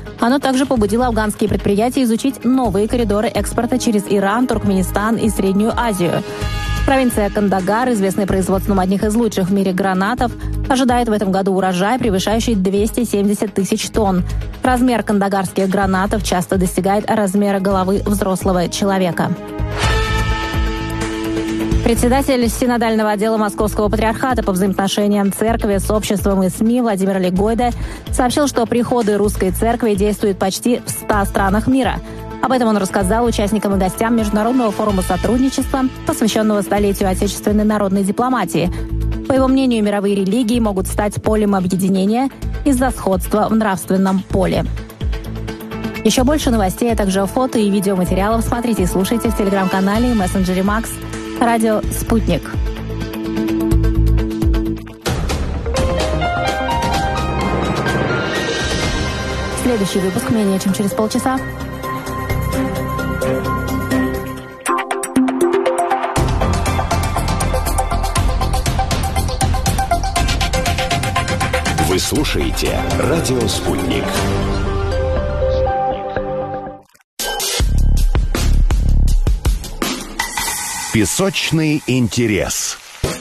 Оно также побудило афганские предприятия изучить новые коридоры экспорта через Иран, Туркменистан и Среднюю Азию. Провинция Кандагар, известная производством одних из лучших в мире гранатов, ожидает в этом году урожай, превышающий 270 тысяч тонн. Размер кандагарских гранатов часто достигает размера головы взрослого человека. Председатель синодального отдела Московского патриархата по взаимоотношениям церкви с обществом и СМИ Владимир Легойда сообщил, что приходы русской церкви действуют почти в 100 странах мира. Об этом он рассказал участникам и гостям Международного форума сотрудничества, посвященного столетию отечественной народной дипломатии. По его мнению, мировые религии могут стать полем объединения из-за сходства в нравственном поле. Еще больше новостей, а также фото и видеоматериалов смотрите и слушайте в телеграм-канале и мессенджере Макс. Радио «Спутник». Следующий выпуск менее чем через полчаса. Вы слушаете «Радио Спутник». Песочный интерес.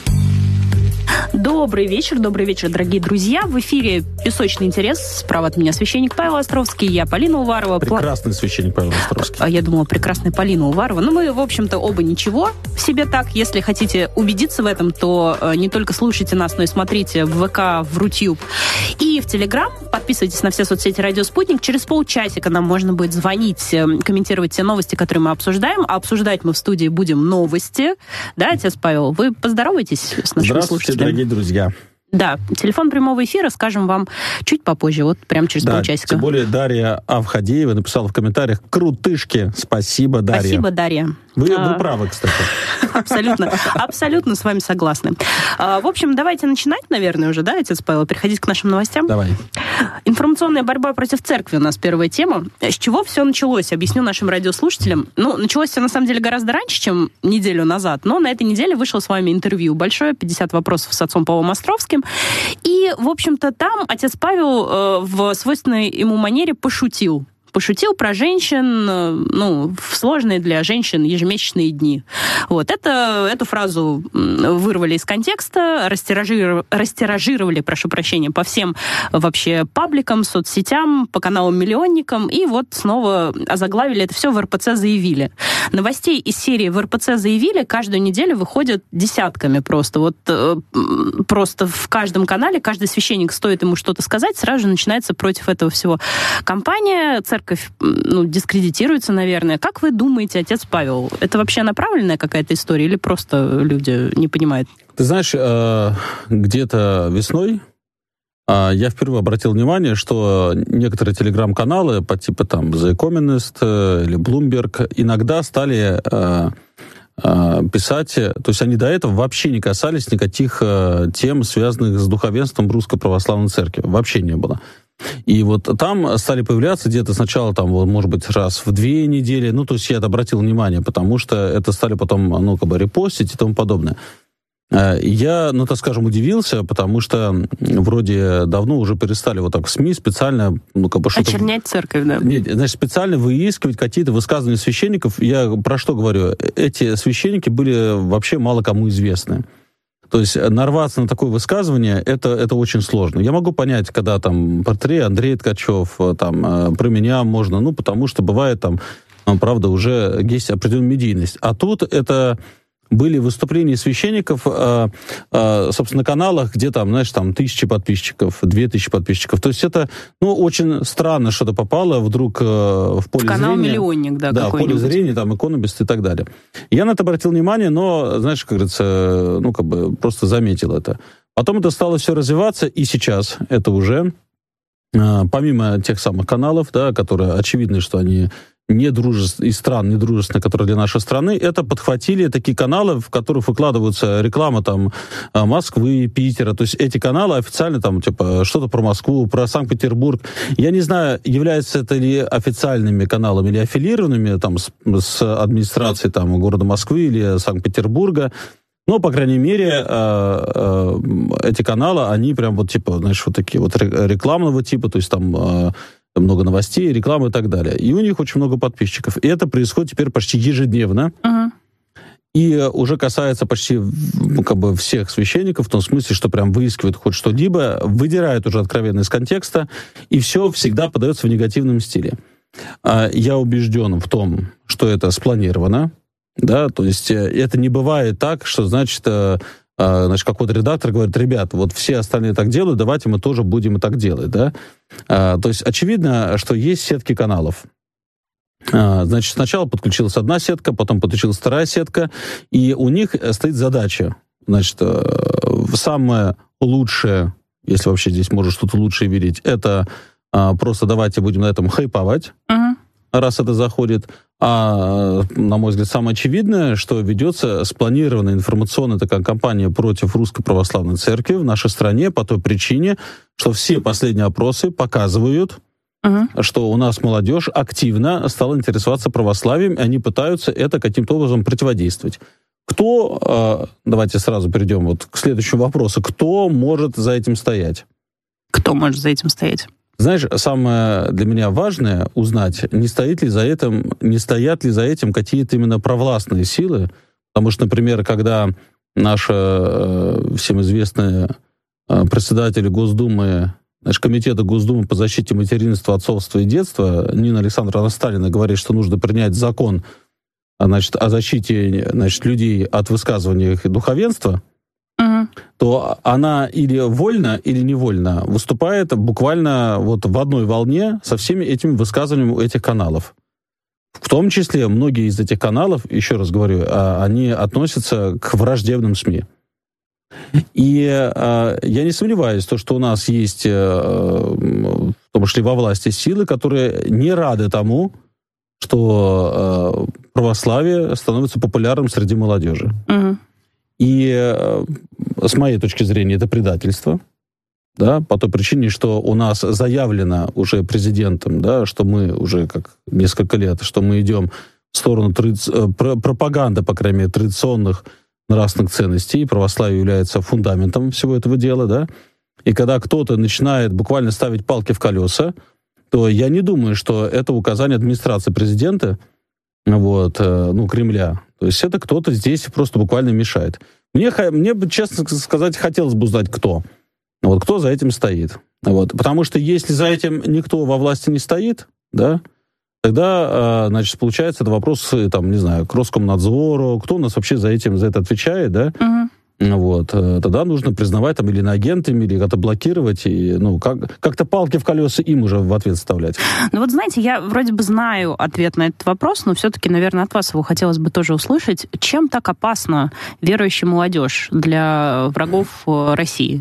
Добрый вечер, дорогие друзья. В эфире «Песочный интерес». Справа от меня священник Павел Островский, я Полина Уварова. Прекрасный священник Павел Островский. Я думала, прекрасная Полина Уварова. Но мы, в общем-то, оба ничего в себе так. Если хотите убедиться в этом, то не только слушайте нас, но и смотрите в ВК, в Рутюб и в Телеграм. Подписывайтесь на все соцсети «Радио Спутник». Через полчасика нам можно будет звонить, комментировать те новости, которые мы обсуждаем. А обсуждать мы в студии будем новости. Да, отец Павел? Вы поздоровайтесь с нашими слушателями. Дорогие друзья. Да, телефон прямого эфира скажем вам чуть попозже, вот прямо через полчасика. Тем более Дарья Авхадеева написала в комментариях: крутышки, спасибо, Дарья. Спасибо, Дарья. Вы правы, кстати. Абсолютно с вами согласны. В общем, давайте начинать, наверное, уже, да, отец Павел, переходить к нашим новостям? Давай. Информационная борьба против церкви у нас первая тема. С чего все началось? Объясню нашим радиослушателям. Началось все, на самом деле, гораздо раньше, чем неделю назад, но на этой неделе вышло с вами интервью большое, 50 вопросов с отцом Павлом Островским. И, в общем-то, там отец Павел в свойственной ему манере пошутил про женщин, в сложные для женщин ежемесячные дни. Вот. Эту фразу вырвали из контекста, растиражировали, прошу прощения, по всем вообще пабликам, соцсетям, по каналам-миллионникам, и вот снова озаглавили это все в РПЦ заявили. Новостей из серии в РПЦ заявили каждую неделю выходят десятками просто. Вот просто в каждом канале каждый священник, стоит ему что-то сказать, сразу же начинается против этого всего кампания. Церковь дискредитируется, наверное. Как вы думаете, отец Павел, это вообще направленная какая-то история или просто люди не понимают? Ты знаешь, где-то весной я впервые обратил внимание, что некоторые телеграм-каналы по типу там The Economist или Bloomberg иногда стали писать, то есть они до этого вообще не касались никаких тем, связанных с духовенством Русской Православной Церкви. Вообще не было. И вот там стали появляться где-то сначала, там, может быть, раз в 2 недели, то есть я это обратил внимание, потому что это стали потом, репостить и тому подобное. Я, так скажем, удивился, потому что вроде давно уже перестали вот так в СМИ специально, что-то... Очернять церковь, да? Нет, значит, специально выискивать какие-то высказывания священников. Я про что говорю? Эти священники были вообще мало кому известны. То есть нарваться на такое высказывание, это очень сложно. Я могу понять, когда там портрет Андрей Ткачев, там, про меня можно, потому что бывает там, правда, уже есть определенная медийность. А тут это были выступления священников, собственно, на каналах, где там, 1000 подписчиков, 2000 подписчиков. То есть это, очень странно, что-то попало вдруг в поле зрения. Канал «Миллионник», да, в поле зрения, там, «Экономист» и так далее. Я на это обратил внимание, но, знаешь, как говорится, просто заметил это. Потом это стало все развиваться, и сейчас это уже, помимо тех самых каналов, да, которые очевидно, что они из стран недружественных, которые для нашей страны, это подхватили такие каналы, в которых выкладываются реклама там Москвы, Питера. То есть эти каналы официально там что-то про Москву, про Санкт-Петербург. Я не знаю, являются это ли официальными каналами или аффилированными там с администрацией там города Москвы или Санкт-Петербурга. Но, по крайней мере, эти каналы, они прям вот такие вот рекламного типа, то есть там много новостей, рекламы и так далее. И у них очень много подписчиков. И это происходит теперь почти ежедневно. И уже касается почти всех священников, в том смысле, что прям выискивают хоть что-либо, выдирают уже откровенно из контекста, и все всегда подается в негативном стиле. Я убежден в том, что это спланировано, да, то есть это не бывает так, что, значит, какой-то редактор говорит: ребят, вот все остальные так делают, давайте мы тоже будем и так делать, да. То есть очевидно, что есть сетки каналов. Значит, сначала подключилась одна сетка, потом подключилась вторая сетка, и у них стоит задача, значит, самое лучшее, если вообще здесь можно что-то лучшее видеть, это просто давайте будем на этом хайповать, раз это заходит. А, на мой взгляд, самое очевидное, что ведется спланированная информационная такая кампания против Русской Православной Церкви в нашей стране по той причине, что все последние опросы показывают, что у нас молодежь активно стала интересоваться православием, и они пытаются это каким-то образом противодействовать. Кто, давайте сразу перейдем вот к следующему вопросу, кто может за этим стоять? Кто может за этим стоять? Знаешь, самое для меня важное узнать, не стоят ли за этим какие-то именно провластные силы, потому что, например, когда наша всем известная председатель Госдумы, Комитета Госдумы по защите материнства, отцовства и детства Нина Александровна Сталина говорит, что нужно принять закон, значит, о защите, значит, людей от высказывания их духовенства, то она или вольно, или невольно выступает буквально вот в одной волне со всеми этими высказываниями этих каналов. В том числе многие из этих каналов, еще раз говорю, они относятся к враждебным СМИ. И я не сомневаюсь, что у нас есть, в том числе во власти, силы, которые не рады тому, что православие становится популярным среди молодежи. И с моей точки зрения это предательство, да, по той причине, что у нас заявлено уже президентом, да, что мы уже как несколько лет, что мы идем в сторону пропаганды, по крайней мере, традиционных нравственных ценностей, православие является фундаментом всего этого дела, да, и когда кто-то начинает буквально ставить палки в колеса, то я не думаю, что это указание администрации президента, вот, Кремля. То есть это кто-то здесь просто буквально мешает. Мне бы, честно сказать, хотелось бы узнать, кто. Вот, кто за этим стоит. Вот. Потому что если за этим никто во власти не стоит, да, тогда, значит, получается, это вопрос, там, не знаю, к Роскомнадзору, кто у нас вообще за это отвечает, да? Вот. Тогда нужно признавать там или иноагентами, или как-то блокировать, и, как-то палки в колеса им уже в ответ вставлять. Ну вот, знаете, я вроде бы знаю ответ на этот вопрос, но все-таки, наверное, от вас его хотелось бы тоже услышать. Чем так опасна верующая молодежь для врагов России?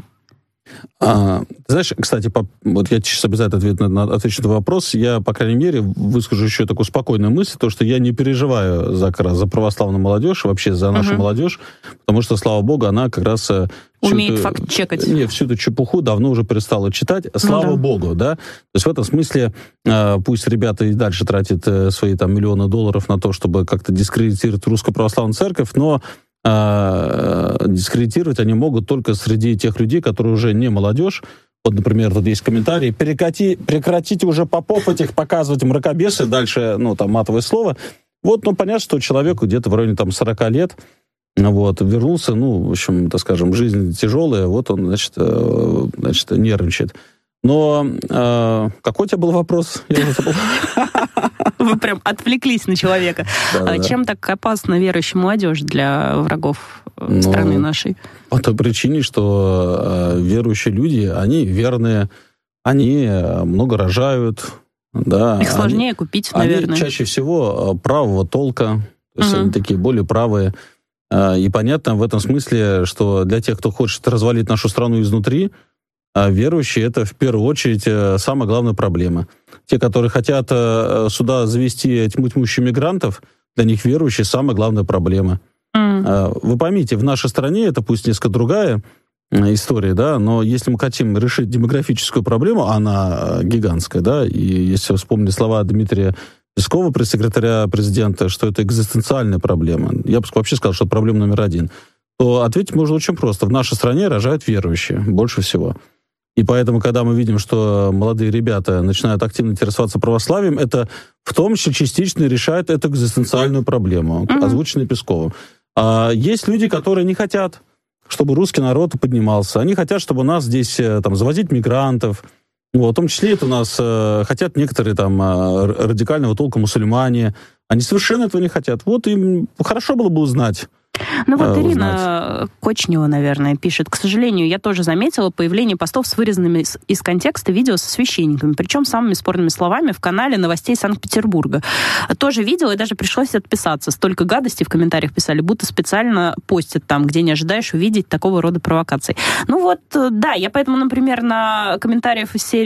Знаешь, кстати, вот я сейчас обязательно отвечу на вопрос. Я, по крайней мере, выскажу еще такую спокойную мысль, то, что я не переживаю за православную молодежь, вообще за нашу молодежь, потому что, слава богу, она как раз умеет факт-чекать. Всю эту чепуху давно уже перестала читать. Слава богу, да. То есть в этом смысле пусть ребята и дальше тратят свои там миллионы долларов на то, чтобы как-то дискредитировать Русскую Православную Церковь, но дискредитировать они могут только среди тех людей, которые уже не молодежь. Вот, например, тут есть комментарий: прекратите уже попов этих показывать мракобесы, дальше, там, матовое слово. Вот, понятно, что человеку где-то в районе там 40 лет, вот, вернулся, в общем, так скажем, жизнь тяжелая, вот он, значит, нервничает. Но какой у тебя был вопрос? Я уже забыл. Вы прям отвлеклись на человека. Чем так опасна верующая молодежь для врагов страны нашей? По той причине, что верующие люди, они верные, они много рожают. Да, их сложнее купить, наверное. Они чаще всего правого толка, то есть они такие более правые. И понятно в этом смысле, что для тех, кто хочет развалить нашу страну изнутри, верующие — это в первую очередь самая главная проблема. Те, которые хотят сюда завести тьму тьмущих мигрантов, для них верующие — самая главная проблема. Вы поймите, в нашей стране, это пусть несколько другая история, да, но если мы хотим решить демографическую проблему, она гигантская, да, и если вспомнить слова Дмитрия Пескова, пресс-секретаря президента, что это экзистенциальная проблема, я бы вообще сказал, что это проблема номер один, то ответить можно очень просто. В нашей стране рожают верующие больше всего. И поэтому, когда мы видим, что молодые ребята начинают активно интересоваться православием, это в том числе частично решает эту экзистенциальную проблему, озвученную Песковым. А есть люди, которые не хотят, чтобы русский народ поднимался. Они хотят, чтобы у нас здесь там, завозить мигрантов. Вот, в том числе это у нас хотят некоторые там радикального толка мусульмане. Они совершенно этого не хотят. Вот им хорошо было бы узнать. Ну вот Ирина Кочнева, наверное, пишет: к сожалению, я тоже заметила появление постов с вырезанными из контекста видео со священниками, причем самыми спорными словами в канале новостей Санкт-Петербурга. Тоже видела, и даже пришлось отписаться. Столько гадостей в комментариях писали, будто специально постят там, где не ожидаешь увидеть такого рода провокаций. Ну вот, да, я поэтому, например, на комментарии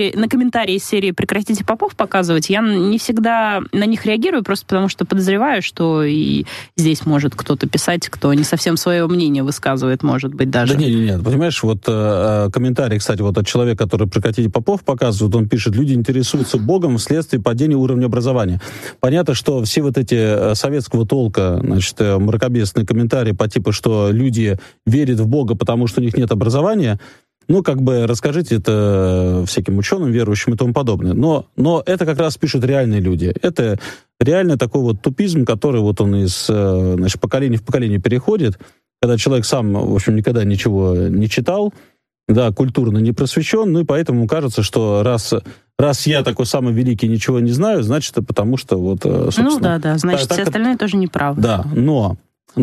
из серии «Прекратите попов» показывать, я не всегда на них реагирую, просто потому что подозреваю, что и здесь может кто-то писать, кто не совсем свое мнение высказывает, может быть, даже. Да нет, понимаешь, вот комментарий, кстати, вот от человека, который «Прекратите попов» показывает, он пишет: люди интересуются Богом вследствие падения уровня образования. Понятно, что все вот эти советского толка, значит, мракобесные комментарии по типу, что люди верят в Бога, потому что у них нет образования, ну, как бы расскажите это всяким ученым, верующим и тому подобное. Но это как раз пишут реальные люди. Это реально такой вот тупизм, который вот он из, значит, поколения в поколение переходит, когда человек сам, в общем, никогда ничего не читал, да, культурно не просвещен, ну и поэтому кажется, что раз я такой самый великий, ничего не знаю, значит, это потому что вот, собственно... Ну да, значит, все остальные тоже неправы. Да, но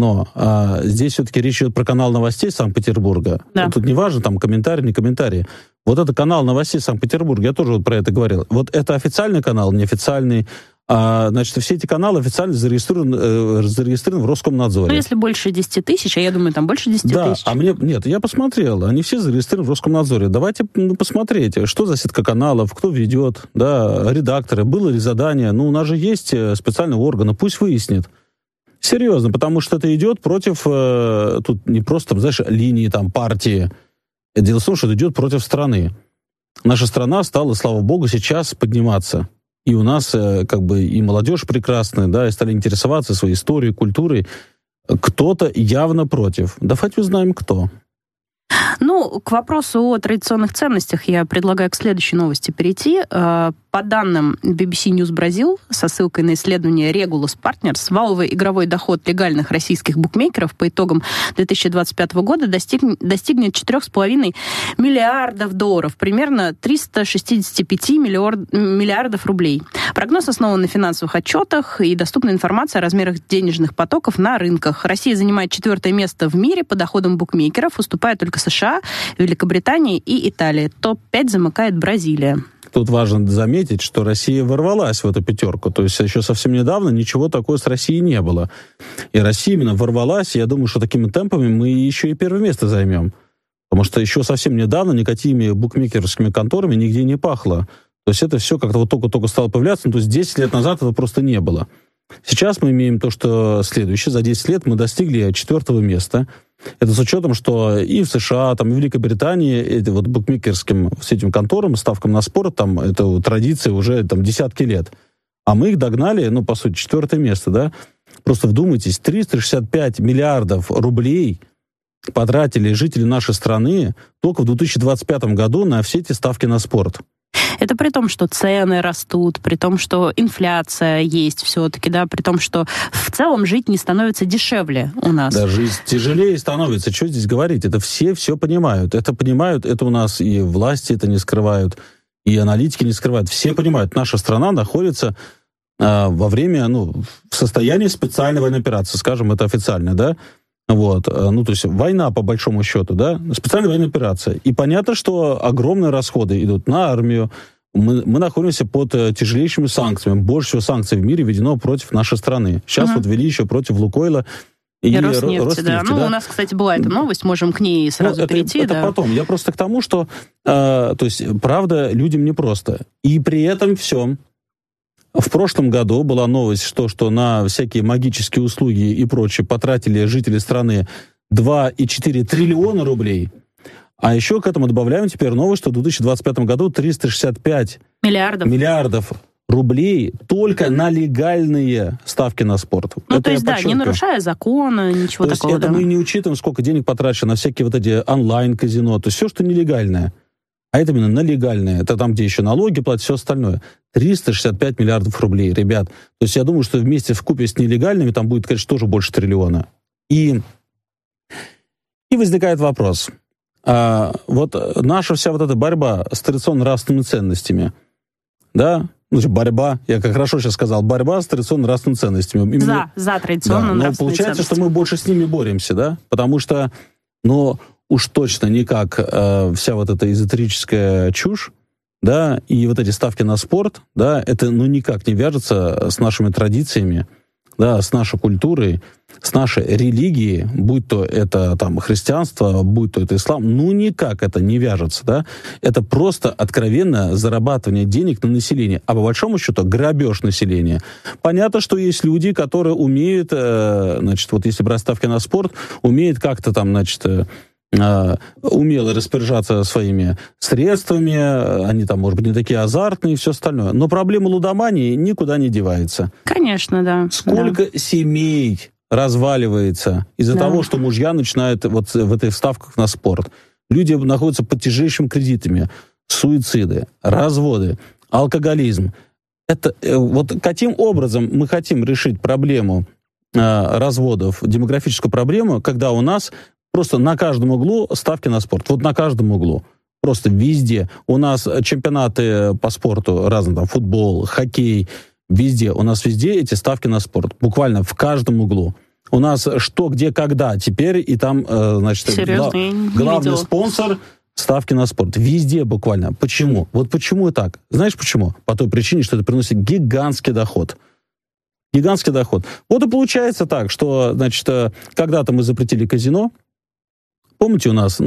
здесь все-таки речь идет про канал новостей Санкт-Петербурга. Да. Тут не важно, там, комментарий, не комментарий. Вот это канал новостей Санкт-Петербурга, я тоже вот про это говорил. Вот это официальный канал, неофициальный. Значит, все эти каналы официально зарегистрированы в Роскомнадзоре. Ну, если больше 10 тысяч, а я думаю, там больше 10 тысяч. Да, нет, я посмотрел, они все зарегистрированы в Роскомнадзоре. Давайте посмотрите, что за сетка каналов, кто ведет, да, редакторы, было ли задание. Ну, у нас же есть специальные органы, пусть выяснит. Серьезно, потому что это идет против, тут не просто, знаешь, линии там партии. Дело в том, что это идет против страны. Наша страна стала, слава богу, сейчас подниматься. И у нас как бы и молодежь прекрасная, да, и стали интересоваться своей историей, культурой. Кто-то явно против. Давайте узнаем, кто. Ну, к вопросу о традиционных ценностях я предлагаю к следующей новости перейти. По данным BBC News Brazil, со ссылкой на исследование Regulus Partners, валовый игровой доход легальных российских букмекеров по итогам 2025 года достигнет 4,5 миллиардов долларов, примерно 365 миллиардов рублей. Прогноз основан на финансовых отчетах и доступна информация о размерах денежных потоков на рынках. Россия занимает 4-е место в мире по доходам букмекеров, уступая только США, Великобритании и Италии. Топ-5 замыкает Бразилия. Тут важно заметить, что Россия ворвалась в эту пятерку. То есть еще совсем недавно ничего такого с Россией не было. И Россия именно ворвалась, и я думаю, что такими темпами мы еще и первое место займем. Потому что еще совсем недавно никакими букмекерскими конторами нигде не пахло. То есть это все как-то вот только-только стало появляться. Ну, то есть 10 лет назад этого просто не было. Сейчас мы имеем то, что следующее. За 10 лет мы достигли 4-го места. Это с учетом, что и в США, там, и в Великобритании эти вот букмекерским с этим конторам, ставкам на спорт, там, это традиция уже там, десятки лет. А мы их догнали, ну, по сути, 4-е место, да? Просто вдумайтесь, 365 миллиардов рублей потратили жители нашей страны только в 2025 году на все эти ставки на спорт. Это при том, что цены растут, при том, что инфляция есть все-таки, да, при том, что в целом жить не становится дешевле у нас. Да, жизнь тяжелее становится. Что здесь говорить? Это все понимают. Это понимают, это у нас и власти это не скрывают, и аналитики не скрывают. Все понимают, наша страна находится во время, в состоянии специальной военной операции, скажем, это официально, да? Вот, то есть война, по большому счету, да, специальная военная операция. И понятно, что огромные расходы идут на армию. Мы находимся под тяжелейшими санкциями. Больше всего санкций в мире введено против нашей страны. Сейчас вот ввели еще против Лукойла и Роснефти, да. Ну, у нас, кстати, была эта новость, можем к ней сразу перейти. Это потом. Я просто к тому, что, то есть, правда, людям непросто. И при этом всем в прошлом году была новость, что на всякие магические услуги и прочее потратили жители страны 2,4 триллиона рублей. А еще к этому добавляем теперь новость, что в 2025 году 365 миллиардов рублей только на легальные ставки на спорт. Ну, это то есть, да, не нарушая закона, ничего то такого. То есть это мы не учитываем, сколько денег потрачено на всякие вот эти онлайн-казино, то есть все, что нелегальное. а это именно на легальное, это там, где еще налоги платят, все остальное, 365 миллиардов рублей, ребят. То есть я думаю, что вместе вкупе с нелегальными там будет, конечно, тоже больше триллиона. И возникает вопрос. Вот наша вся вот эта борьба с традиционно-нравственными ценностями, да, борьба, я как хорошо сейчас сказал, борьба с традиционно-нравственными ценностями. Именно, за традиционно-нравственные но получается, ценности. Что мы больше с ними боремся, да, потому что, уж точно никак вся вот эта эзотерическая чушь, да, и вот эти ставки на спорт, да, это, никак не вяжется с нашими традициями, да, с нашей культурой, с нашей религией, будь то это там христианство, будь то это ислам, никак это не вяжется, да. Это просто откровенно зарабатывание денег на население, а по большому счету грабеж населения. Понятно, что есть люди, которые умеют, вот если брать ставки на спорт, умеют как-то там, умело распоряжаться своими средствами, они там, может быть, не такие азартные и все остальное. Но проблема лудомании никуда не девается. Конечно, да. Сколько семей разваливается из-за того, что мужья начинают вот в этих ставках на спорт. Люди находятся под тяжелейшими кредитами. Суициды, разводы, алкоголизм. Это вот каким образом мы хотим решить проблему разводов, демографическую проблему, когда у нас просто на каждом углу ставки на спорт. Вот на каждом углу. Просто везде. У нас чемпионаты по спорту разные, там, футбол, хоккей, везде. У нас везде эти ставки на спорт. Буквально в каждом углу. У нас что, где, когда теперь, и там, главный спонсор ставки на спорт. Везде буквально. Почему? Вот почему так? Знаешь почему? По той причине, что это приносит гигантский доход. Гигантский доход. Вот и получается так, что, когда-то мы запретили казино. Помните у нас,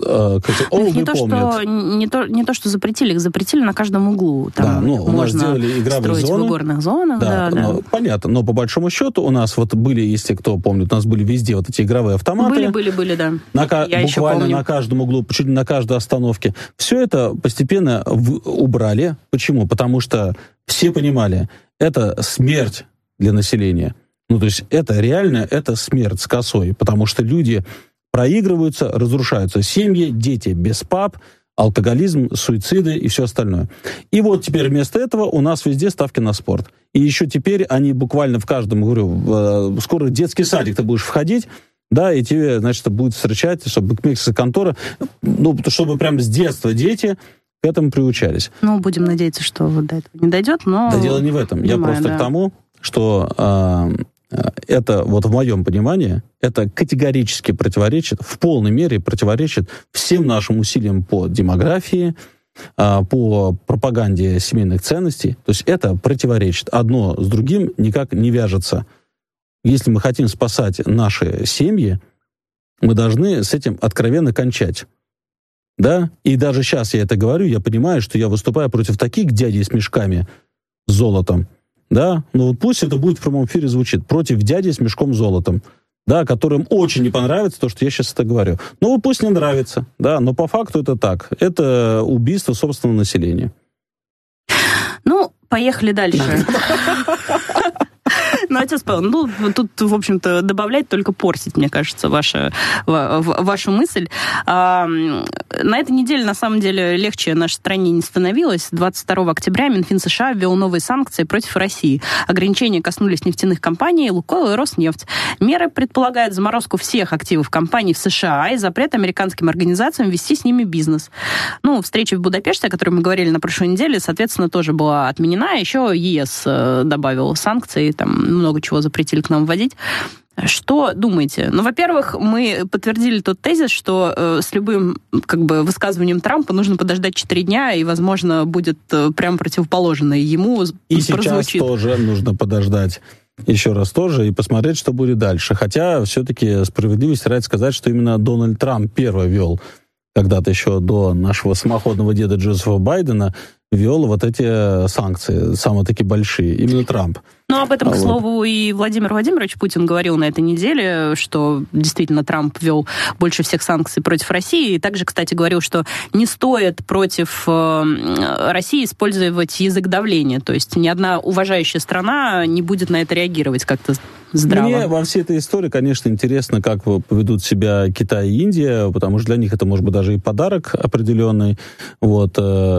не то, что запретили, их запретили на каждом углу. Там у нас сделали игровые зоны. В игорных зонах, понятно, но по большому счету у нас вот были, если кто помнит, у нас были везде вот эти игровые автоматы. Были, да. Буквально на каждом углу, чуть ли на каждой остановке. Все это постепенно убрали. Почему? Потому что все понимали, это смерть для населения. То есть это реально, это смерть с косой, потому что люди проигрываются, разрушаются семьи, дети без пап, алкоголизм, суициды и все остальное. И вот теперь вместо этого у нас везде ставки на спорт. И еще теперь они буквально в каждом, говорю, скоро в детский садик ты будешь входить, да, и тебе, будет встречать, чтобы букмекерская контора, чтобы прям с детства дети к этому приучались. Будем надеяться, что вот до этого не дойдет, но... Да дело не в этом. Я просто к тому, что... это, вот в моем понимании, это категорически противоречит, в полной мере противоречит всем нашим усилиям по демографии, по пропаганде семейных ценностей. То есть это противоречит. Одно с другим никак не вяжется. Если мы хотим спасать наши семьи, мы должны с этим откровенно кончать. Да? И даже сейчас я это говорю, я понимаю, что я выступаю против таких дядей с мешками с золотом, да, пусть это будет в прямом эфире звучит, против дяди с мешком золотом, да, которым очень не понравится то, что я сейчас это говорю. Пусть не нравится, да, но по факту это так. Это убийство собственного населения. Поехали дальше. Отец Павел, тут, в общем-то, добавлять, только портить, мне кажется, вашу мысль. На этой неделе, на самом деле, легче нашей стране не становилось. 22 октября Минфин США ввел новые санкции против России. Ограничения коснулись нефтяных компаний «Лукойл» и «Роснефть». Меры предполагают заморозку всех активов компаний в США и запрет американским организациям вести с ними бизнес. Встреча в Будапеште, о которой мы говорили на прошлой неделе, соответственно, тоже была отменена. Еще ЕС добавил санкции, там много чего запретили к нам вводить. Что думаете? Во-первых, мы подтвердили тот тезис, что с любым высказыванием Трампа нужно подождать 4 дня, и, возможно, будет прям противоположное ему. И сейчас тоже нужно подождать еще раз тоже и посмотреть, что будет дальше. Хотя все-таки справедливости ради сказать, что именно Дональд Трамп первый ввел, когда-то еще до нашего самоходного деда Джозефа Байдена, ввел вот эти санкции, самые такие большие, именно Трамп. Об этом, к слову, и Владимир Владимирович Путин говорил на этой неделе, что действительно Трамп ввел больше всех санкций против России. И также, кстати, говорил, что не стоит против России использовать язык давления. То есть ни одна уважающая страна не будет на это реагировать как-то здраво. Мне во всей этой истории, конечно, интересно, как поведут себя Китай и Индия, потому что для них это, может быть, даже и подарок определенный. Вот,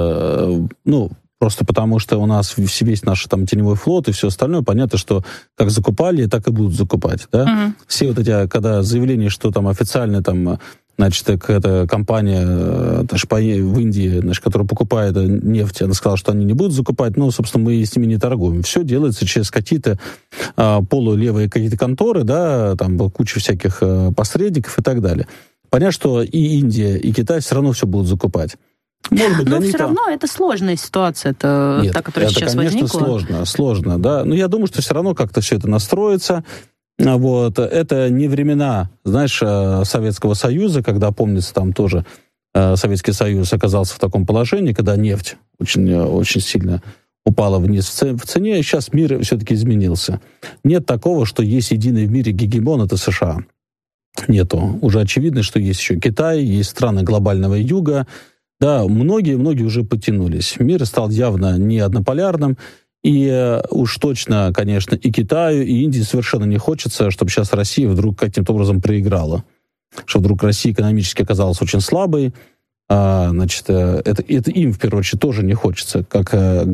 просто потому что у нас весь наш там теневой флот и все остальное, понятно, что как закупали, так и будут закупать, да? Угу. Все вот эти, когда заявления, что там официально там, значит, какая-то компания в Индии, значит, которая покупает нефть, она сказала, что они не будут закупать, но, собственно, мы с ними не торгуем. Все делается через какие-то полулевые какие-то конторы, да, там куча всяких посредников и так далее. Понятно, что и Индия, и Китай все равно все будут закупать. Может быть, но все равно это сложная ситуация, та, которая сейчас возникла. Нет, это, конечно, сложно, да. Но я думаю, что все равно как-то все это настроится. Вот. Это не времена, знаешь, Советского Союза, когда, помнится, там тоже Советский Союз оказался в таком положении, когда нефть очень, очень сильно упала вниз в цене, и сейчас мир все-таки изменился. Нет такого, что есть единый в мире гегемон, это США. Нету. Уже очевидно, что есть еще Китай, есть страны глобального юга. Да, многие уже подтянулись. Мир стал явно не однополярным, и уж точно, конечно, и Китаю, и Индии совершенно не хочется, чтобы сейчас Россия вдруг каким-то образом проиграла. Что вдруг Россия экономически оказалась очень слабой. Значит, это им, в первую очередь, тоже не хочется, как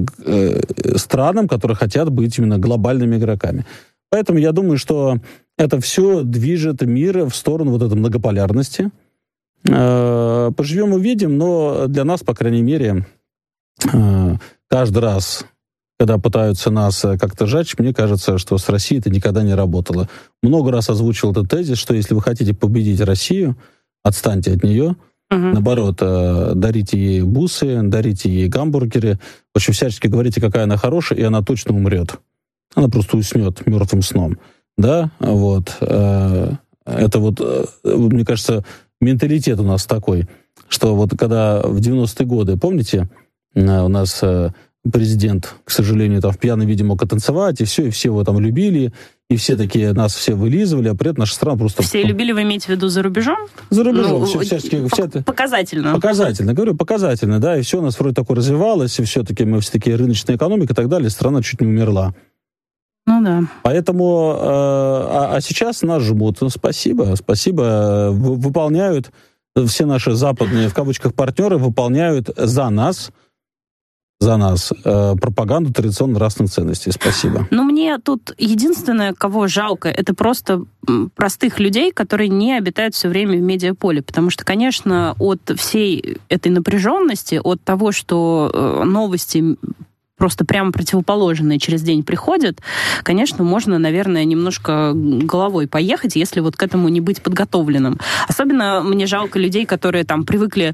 странам, которые хотят быть именно глобальными игроками. Поэтому я думаю, что это все движет мир в сторону вот этой многополярности. Поживем, увидим, но для нас, по крайней мере, каждый раз, когда пытаются нас как-то сжечь, мне кажется, что с Россией это никогда не работало. Много раз озвучивал этот тезис, что если вы хотите победить Россию, отстаньте от нее, наоборот, дарите ей бусы, дарите ей гамбургеры, в общем, всячески говорите, какая она хорошая, и она точно умрет. Она просто уснет мертвым сном. Да, вот. Это вот, мне кажется, менталитет у нас такой, что вот когда в 90-е годы, помните, у нас президент, к сожалению, там в пьяном виде мог танцевать, и все его там любили, и все такие нас все вылизывали, а при этом наша страна просто... Все любили, вы имеете в виду за рубежом? За рубежом. Показательно. Показательно, говорю, показательно, да, и все у нас вроде такое развивалось, и все-таки мы все такие рыночная экономика и так далее, страна чуть не умерла. Ну да. Поэтому, а сейчас нас жмут. Спасибо, выполняют, все наши западные, в кавычках, партнеры выполняют за нас пропаганду традиционных нравственных ценностей. Спасибо. Ну, мне тут единственное, кого жалко, это просто простых людей, которые не обитают все время в медиаполе. Потому что, конечно, от всей этой напряженности, от того, что новости просто прямо противоположные через день приходят, конечно, можно, наверное, немножко головой поехать, если вот к этому не быть подготовленным. Особенно мне жалко людей, которые там привыкли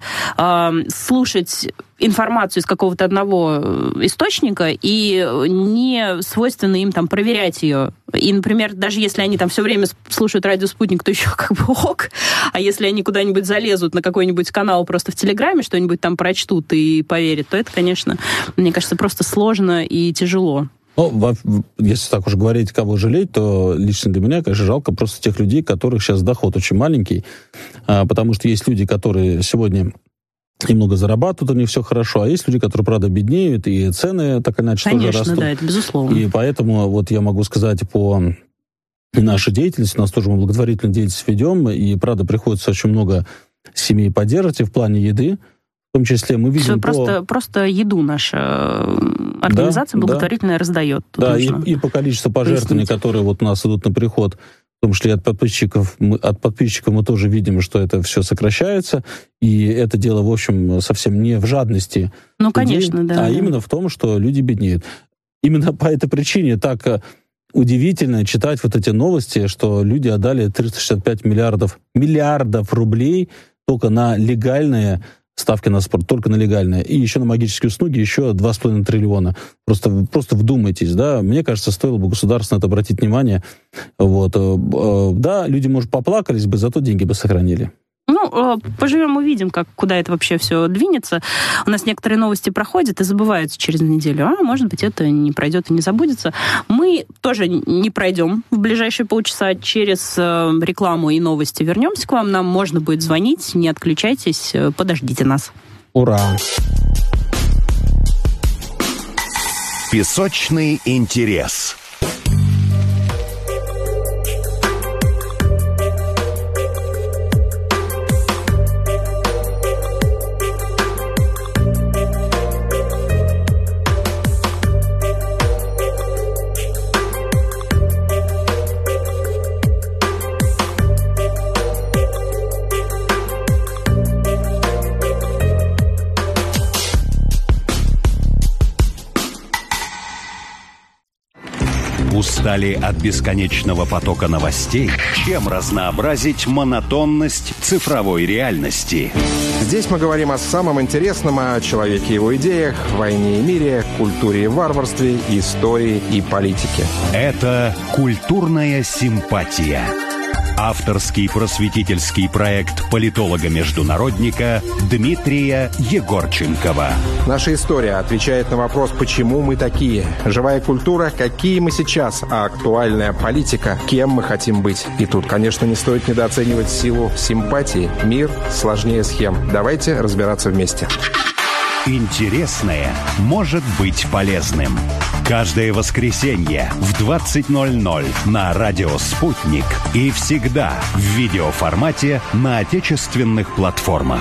слушать информацию из какого-то одного источника, и не свойственно им там проверять ее. И, например, даже если они там все время слушают радио «Спутник», то еще как бы ок. А если они куда-нибудь залезут на какой-нибудь канал просто в Телеграме, что-нибудь там прочтут и поверят, то это, конечно, мне кажется, просто сложно и тяжело. Ну, если так уж говорить, кого жалеть, то лично для меня, конечно, жалко просто тех людей, у которых сейчас доход очень маленький, потому что есть люди, которые сегодня и много зарабатывают, у них все хорошо, а есть люди, которые, правда, беднеют, и цены так или иначе тоже растут. Конечно, да, это безусловно. И поэтому вот я могу сказать по нашей деятельности, у нас тоже мы благотворительную деятельность ведем, и, правда, приходится очень много семей поддерживать и в плане еды. В том числе мы видим... Просто еду наша организация благотворительная раздает. Да, и по количеству пожертвований, которые вот у нас идут на приход, в том числе от подписчиков мы тоже видим, что это все сокращается, и это дело, в общем, совсем не в жадности людей, конечно, да. Именно в том, что люди беднеют. Именно по этой причине так удивительно читать вот эти новости, что люди отдали 365 миллиардов рублей только на легальные ставки на спорт, только на легальные. И еще на магические услуги еще 2,5 триллиона. Просто вдумайтесь, да. Мне кажется, стоило бы государство на это обратить внимание. Вот. Да, люди, может, поплакались бы, зато деньги бы сохранили. Ну, поживем, увидим, куда это вообще все двинется. У нас некоторые новости проходят и забываются через неделю. А может быть, это не пройдет и не забудется. Мы тоже не пройдем в ближайшие полчаса. Через рекламу и новости вернемся к вам. Нам можно будет звонить. Не отключайтесь. Подождите нас. Ура! Песочный интерес. Устали от бесконечного потока новостей? Чем разнообразить монотонность цифровой реальности? Здесь мы говорим о самом интересном, о человеке и его идеях, войне и мире, культуре и варварстве, истории и политике. Это «Культурная симпатия». Авторский просветительский проект политолога-международника Дмитрия Егорченкова. Наша история отвечает на вопрос, почему мы такие. Живая культура, какие мы сейчас, а актуальная политика, кем мы хотим быть. И тут, конечно, не стоит недооценивать силу симпатии. Мир сложнее схем. Давайте разбираться вместе. Интересное может быть полезным. Каждое воскресенье в 20:00 на радио «Спутник» и всегда в видеоформате на отечественных платформах.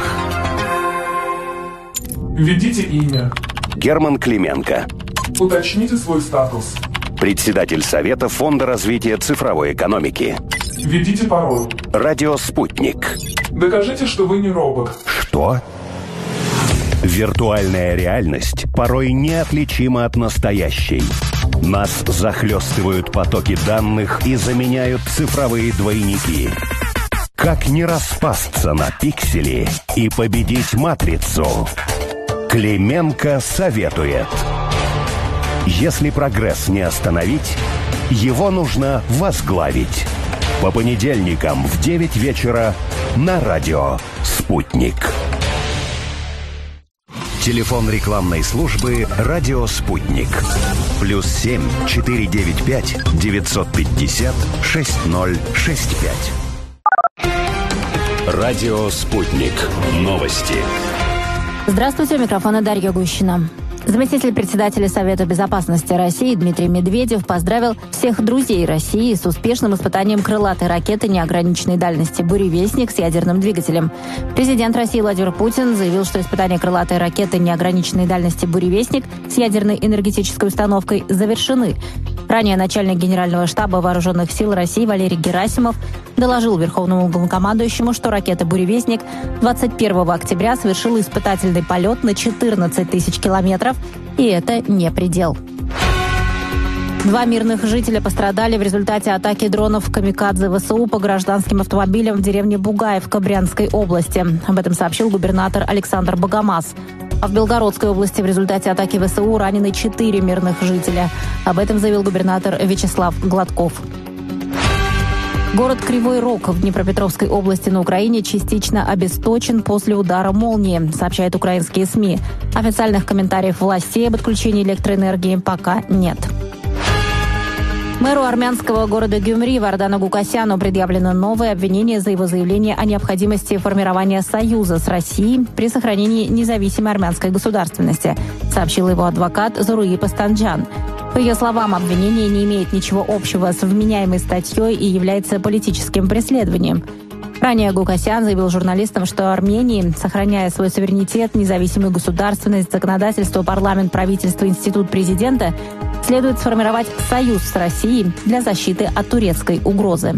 Введите имя. Герман Клименко. Уточните свой статус. Председатель Совета Фонда развития цифровой экономики. Введите пароль. Радио «Спутник». Докажите, что вы не робот. Что? Виртуальная реальность порой неотличима от настоящей. Нас захлестывают потоки данных и заменяют цифровые двойники. Как не распасться на пиксели и победить матрицу? Клименко советует. Если прогресс не остановить, его нужно возглавить. По понедельникам в 9 вечера на радио «Спутник». Телефон рекламной службы «Радио Спутник». +7 495 950 6065. Радио Спутник. Новости. Здравствуйте, у микрофона Дарья Гущина. Заместитель председателя Совета безопасности России Дмитрий Медведев поздравил всех друзей России с успешным испытанием крылатой ракеты неограниченной дальности «Буревестник» с ядерным двигателем. Президент России Владимир Путин заявил, что испытания крылатой ракеты неограниченной дальности «Буревестник» с ядерной энергетической установкой завершены. Ранее начальник Генерального штаба Вооруженных сил России Валерий Герасимов доложил Верховному главнокомандующему, что ракета «Буревестник» 21 октября совершила испытательный полет на 14 тысяч километров, и это не предел. 2 мирных жителя пострадали в результате атаки дронов «Камикадзе» ВСУ по гражданским автомобилям в деревне Бугаевка Брянской области. Об этом сообщил губернатор Александр Богомаз. А в Белгородской области в результате атаки ВСУ ранены 4 мирных жителя. Об этом заявил губернатор Вячеслав Гладков. Город Кривой Рог в Днепропетровской области на Украине частично обесточен после удара молнии, сообщают украинские СМИ. Официальных комментариев властей об отключении электроэнергии пока нет. Мэру армянского города Гюмри Вардану Гукасяну предъявлено новое обвинение за его заявление о необходимости формирования союза с Россией при сохранении независимой армянской государственности, сообщил его адвокат Зуруи Пастанджан. По ее словам, обвинение не имеет ничего общего с вменяемой статьей и является политическим преследованием. Ранее Гукасян заявил журналистам, что Армении, сохраняя свой суверенитет, независимую государственность, законодательство, парламент, правительство, институт президента, следует сформировать союз с Россией для защиты от турецкой угрозы.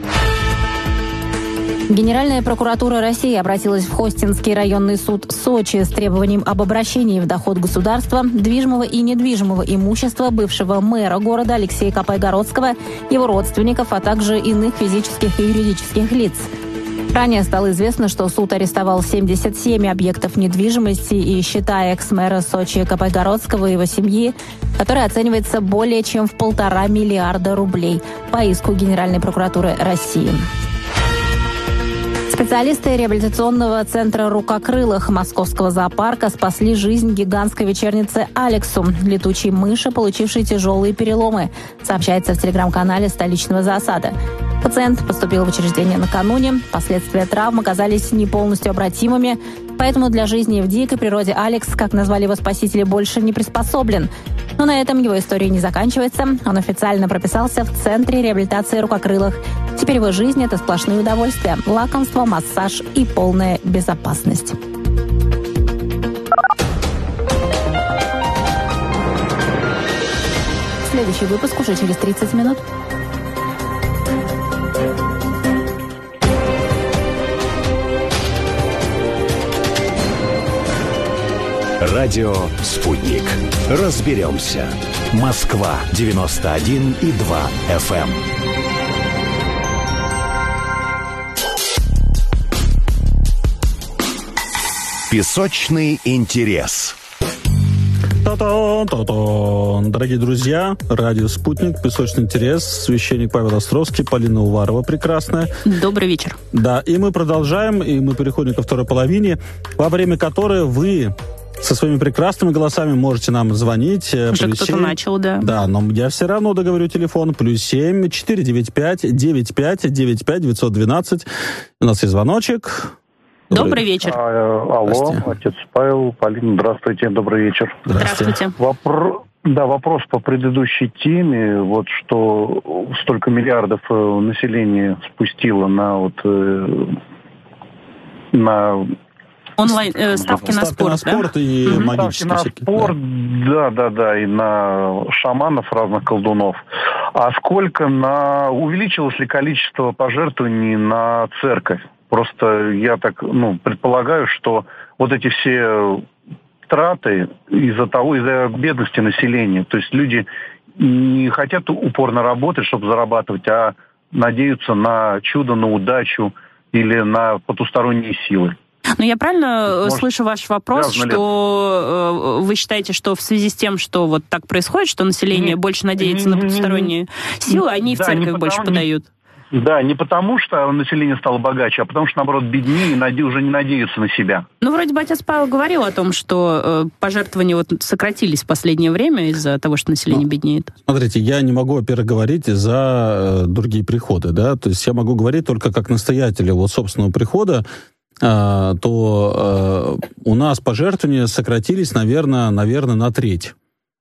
Генеральная прокуратура России обратилась в Хостинский районный суд Сочи с требованием об обращении в доход государства движимого и недвижимого имущества бывшего мэра города Алексея Капайгородского, его родственников, а также иных физических и юридических лиц. Ранее стало известно, что суд арестовал 77 объектов недвижимости и счета экс-мэра Сочи Капайгородского и его семьи, которая оценивается более чем в 1,5 миллиарда рублей по иску Генеральной прокуратуры России. Специалисты реабилитационного центра «Рукокрылых» Московского зоопарка спасли жизнь гигантской вечернице Алексу, летучей мыши, получившей тяжелые переломы, сообщается в телеграм-канале столичного зоосада. Пациент поступил в учреждение накануне. Последствия травм оказались не полностью обратимыми, поэтому для жизни в дикой природе Алекс, как назвали его спасители, больше не приспособлен. Но на этом его история не заканчивается. Он официально прописался в Центре реабилитации рукокрылых. Теперь его жизнь – это сплошные удовольствия, лакомство, массаж и полная безопасность. Следующий выпуск уже через 30 минут. Радио «Спутник». Разберемся. Москва, 91,2 FM. Песочный интерес. Дорогие друзья, радио «Спутник», «Песочный интерес», священник Павел Островский, Полина Уварова прекрасная. Добрый вечер. Да, и мы продолжаем, и мы переходим ко второй половине, во время которой вы со своими прекрасными голосами можете нам звонить. Уже кто-то начал, да. Да, но я все равно договорю телефон. +7 495 95 95 912. У нас есть звоночек. Добрый вечер. Алло, отец Павел, Полина, здравствуйте, добрый вечер. Здравствуйте. Вопрос по предыдущей теме, вот что столько миллиардов населения спустило на онлайн ставки на спорт, и магические ставки на спорт, да, и на шаманов, разных колдунов. А сколько увеличилось ли количество пожертвований на церковь? Просто я так, предполагаю, что вот эти все траты из-за бедности населения. То есть люди не хотят упорно работать, чтобы зарабатывать, а надеются на чудо, на удачу или на потусторонние силы. Ну, я правильно слышу ваш вопрос, что вы считаете, что в связи с тем, что вот так происходит, что население больше надеется на потусторонние силы, они в церковь больше подают? Да, не потому, что население стало богаче, а потому что, наоборот, беднее и уже не надеются на себя. Ну, вроде бы отец Павел говорил о том, что пожертвования сократились в последнее время из-за того, что население беднеет. Смотрите, я не могу, во-первых, говорить за другие приходы, да, то есть я могу говорить только как настоятель собственного прихода, то у нас пожертвования сократились, наверное, на треть.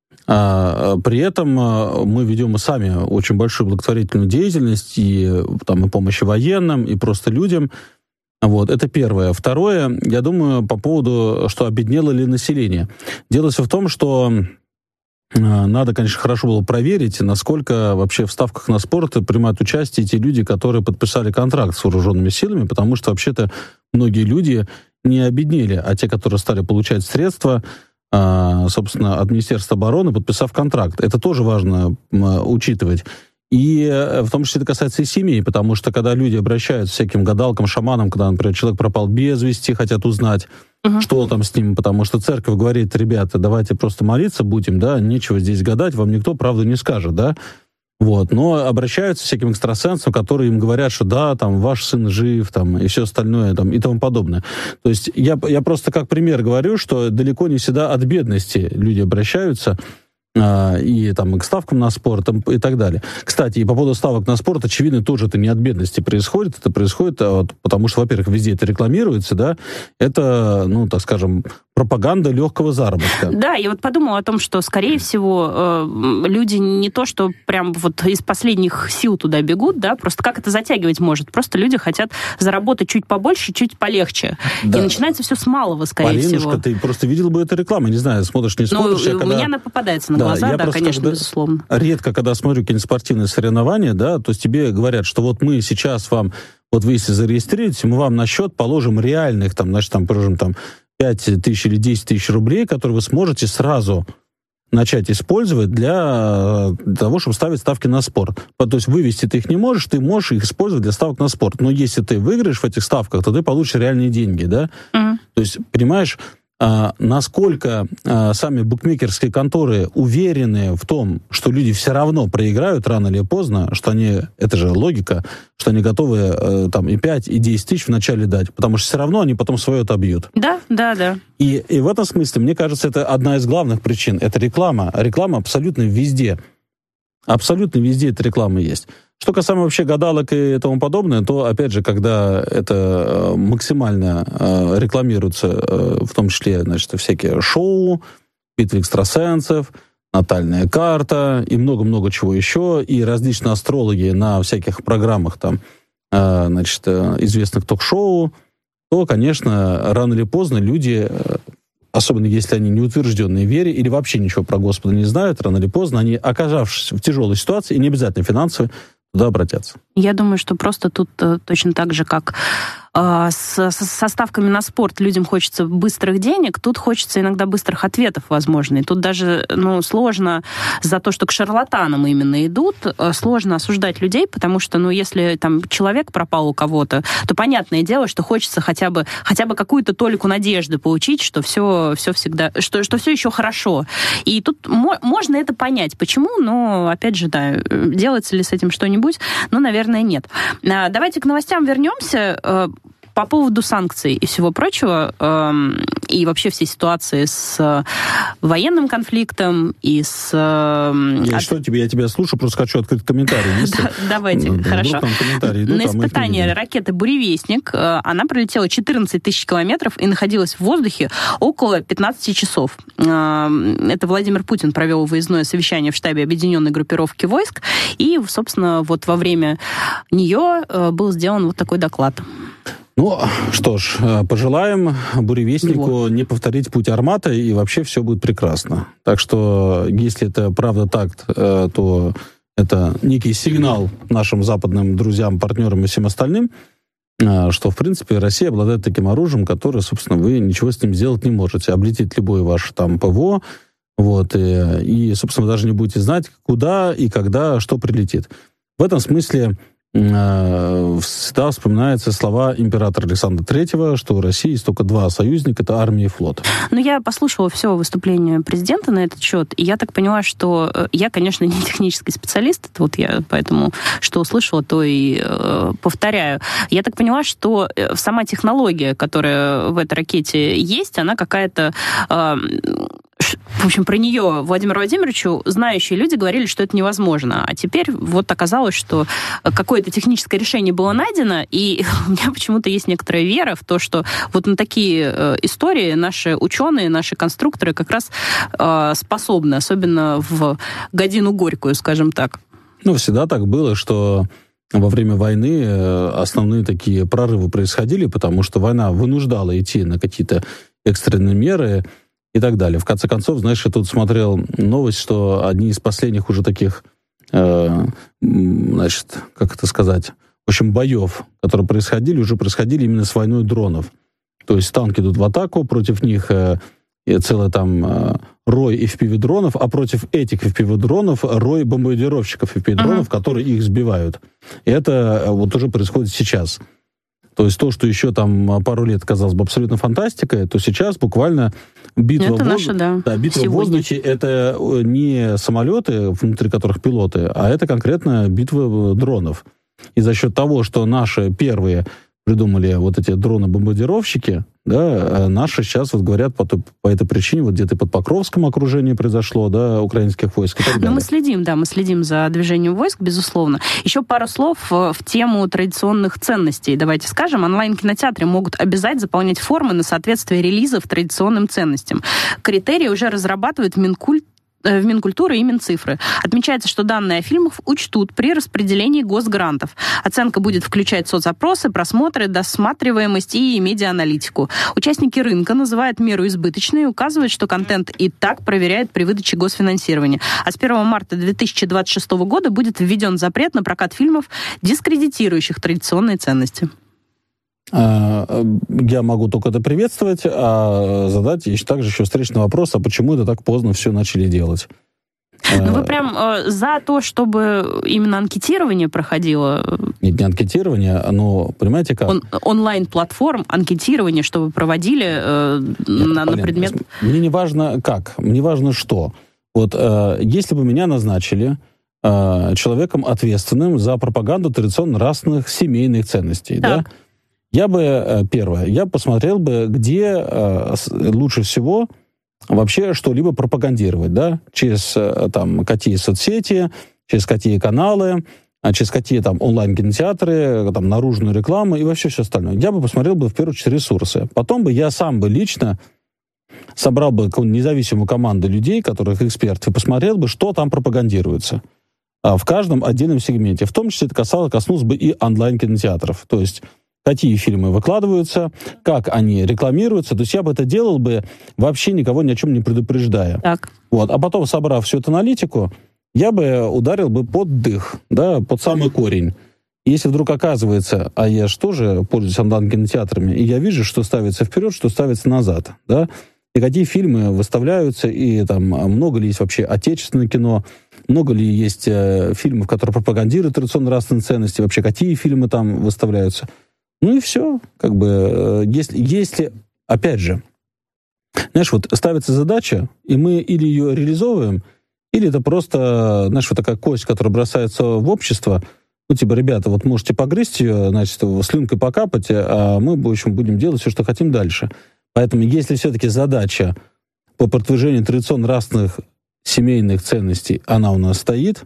При этом мы ведем и сами очень большую благотворительную деятельность, и помощь военным, и просто людям. Вот, это первое. Второе, я думаю, по поводу, что обеднело ли население. Дело все в том, что надо, конечно, хорошо было проверить, насколько вообще в ставках на спорт принимают участие те люди, которые подписали контракт с вооруженными силами, потому что вообще-то многие люди не обеднели, а те, которые стали получать средства, собственно, от Министерства обороны, подписав контракт. Это тоже важно учитывать. И в том числе это касается и семей, потому что когда люди обращаются к всяким гадалкам, шаманам, когда, например, человек пропал без вести, хотят узнать, что там с ним, потому что церковь говорит: ребята, давайте просто молиться будем, да, нечего здесь гадать, вам никто правду не скажет, да. Вот, но обращаются к всяким экстрасенсам, которые им говорят, что да, ваш сын жив, и все остальное, и тому подобное. То есть я просто как пример говорю, что далеко не всегда от бедности люди обращаются, и к ставкам на спорт и так далее. Кстати, и по поводу ставок на спорт, очевидно, тоже это не от бедности происходит, это происходит потому что, во-первых, везде это рекламируется, да, это, так скажем, пропаганда легкого заработка. Да, я подумала о том, что, скорее всего, люди не то, что прям из последних сил туда бегут, да, просто как это затягивать может? Просто люди хотят заработать чуть побольше, чуть полегче. Да. И начинается все с малого, скорее всего. Полинушка, ты просто видела бы эту рекламу, не знаю, смотришь, не смотришь. У меня она попадается на глаза, да, конечно, безусловно. Редко, когда смотрю какие-нибудь спортивные соревнования, да, то есть тебе говорят, что мы сейчас вам, вы если зарегистрируетесь, мы вам на счет положим реальных, положим 5 тысяч или 10 тысяч рублей, которые вы сможете сразу начать использовать для того, чтобы ставить ставки на спорт. То есть вывести ты их не можешь, ты можешь их использовать для ставок на спорт. Но если ты выиграешь в этих ставках, то ты получишь реальные деньги, да? То есть, понимаешь, насколько сами букмекерские конторы уверены в том, что люди все равно проиграют рано или поздно, что они, это же логика, что они готовы и 5, и 10 тысяч вначале дать, потому что все равно они потом свое отобьют. Да. И в этом смысле, мне кажется, это одна из главных причин. Это реклама. Реклама абсолютно везде. Абсолютно везде эта реклама есть. Что касаемо вообще гадалок и тому подобное, то, опять же, когда это максимально рекламируется, в том числе, всякие шоу, битвы экстрасенсов, натальная карта и много-много чего еще, и различные астрологи на всяких программах, известных ток-шоу, то, конечно, рано или поздно люди, особенно если они не утвержденные в вере или вообще ничего про Господа не знают, рано или поздно они, оказавшись в тяжелой ситуации, и не обязательно финансовой, туда обратятся. Я думаю, что просто тут точно так же, как со ставками на спорт людям хочется быстрых денег, тут хочется иногда быстрых ответов, возможно. И тут даже сложно за то, что к шарлатанам именно идут, сложно осуждать людей, потому что, если там человек пропал у кого-то, то понятное дело, что хочется хотя бы какую-то толику надежды получить, что все всегда, что все еще хорошо. И тут можно это понять. Почему? Но, опять же, да, делается ли с этим что-нибудь? Наверное, нет. Давайте к новостям вернемся. По поводу санкций и всего прочего, и вообще всей ситуации с военным конфликтом и с... Я тебя слушаю, просто хочу открыть комментарий. Давайте, хорошо. На испытание ракеты «Буревестник» она пролетела 14 тысяч километров и находилась в воздухе около 15 часов. Это Владимир Путин провел выездное совещание в штабе объединенной группировки войск, и, собственно, вот во время нее был сделан вот такой доклад. Что ж, пожелаем буревестнику не повторить путь Армата, и вообще все будет прекрасно. Так что, если это правда так, то это некий сигнал нашим западным друзьям, партнерам и всем остальным, что, в принципе, Россия обладает таким оружием, которое, собственно, вы ничего с ним сделать не можете. Облететь любой ваш там ПВО, и, собственно, вы даже не будете знать, куда и когда что прилетит. В этом смысле всегда вспоминаются слова императора Александра III, что у России есть только два союзника, это армия и флот. Я послушала все выступление президента на этот счет, и я так поняла, что я, конечно, не технический специалист, это вот я поэтому что услышала, то и повторяю. Я так поняла, что сама технология, которая в этой ракете есть, она какая-то... В общем, про нее Владимиру Владимировичу знающие люди говорили, что это невозможно. А теперь вот оказалось, что какое-то техническое решение было найдено, и у меня почему-то есть некоторая вера в то, что вот на такие истории наши ученые, наши конструкторы как раз способны, особенно в годину горькую, скажем так. Всегда так было, что во время войны основные такие прорывы происходили, потому что война вынуждала идти на какие-то экстренные меры и так далее. В конце концов, знаешь, я тут смотрел новость, что одни из последних уже таких, боев, которые происходили именно с войной дронов. То есть танки идут в атаку, против них целый рой FPV-дронов, а против этих FPV-дронов рой бомбардировщиков FPV-дронов, которые их сбивают. И это вот уже происходит сейчас. То есть то, что еще пару лет казалось бы абсолютно фантастикой, то сейчас буквально битва в воздухе — это не самолеты, внутри которых пилоты, а это конкретно битва дронов. И за счет того, что наши первые придумали вот эти дроны-бомбардировщики, да, наши сейчас вот говорят по этой причине, вот где-то под Покровском окружение произошло, да, украинских войск и так далее. Но мы следим за движением войск, безусловно. Еще пару слов в тему традиционных ценностей. Давайте скажем, онлайн-кинотеатры могут обязать заполнять формы на соответствие релизов традиционным ценностям. Критерии уже разрабатывают в Минкультуры и Минцифры. Отмечается, что данные о фильмах учтут при распределении госгрантов. Оценка будет включать соцопросы, просмотры, досматриваемость и медиааналитику. Участники рынка называют меру избыточной и указывают, что контент и так проверяют при выдаче госфинансирования. А с 1 марта 2026 года будет введен запрет на прокат фильмов, дискредитирующих традиционные ценности. Я могу только это приветствовать, а задать также еще встречный вопрос, а почему это так поздно все начали делать? Вы прям за то, чтобы именно анкетирование проходило? Нет, не анкетирование, но понимаете как? Онлайн-платформ, анкетирование, чтобы проводили на предмет... Мне не важно как, мне важно что. Вот если бы меня назначили человеком ответственным за пропаганду традиционно-нравственных семейных ценностей, да? Я посмотрел бы, где лучше всего вообще что-либо пропагандировать, да, через какие соцсети, через какие каналы, через какие онлайн-кинотеатры, наружную рекламу и вообще все остальное. Я бы посмотрел в первую очередь ресурсы. Потом бы я сам лично собрал бы независимую команду людей, которых экспертов, и посмотрел бы, что там пропагандируется в каждом отдельном сегменте. В том числе это коснулось бы и онлайн-кинотеатров. То есть какие фильмы выкладываются, как они рекламируются. То есть я бы это делал бы вообще никого ни о чем не предупреждая. Так. А потом, собрав всю эту аналитику, я бы ударил бы под дых, да, под самый корень. Если вдруг оказывается, а я же тоже пользуюсь онлайн-кинотеатрами, и я вижу, что ставится вперед, что ставится назад, да, и какие фильмы выставляются, и там много ли есть вообще отечественное кино, много ли есть фильмов, которые пропагандируют традиционные нравственные ценности, вообще какие фильмы там выставляются. Ну и все. Как бы, если, опять же, знаешь, вот ставится задача, и мы или ее реализовываем, или это просто, знаешь, вот такая кость, которая бросается в общество. Ну, типа, ребята, вот можете погрызть ее, значит, слюнкой покапать, а мы, в общем, будем делать все, что хотим дальше. Поэтому, если все-таки задача по продвижению традиционно нравственных семейных ценностей, она у нас стоит,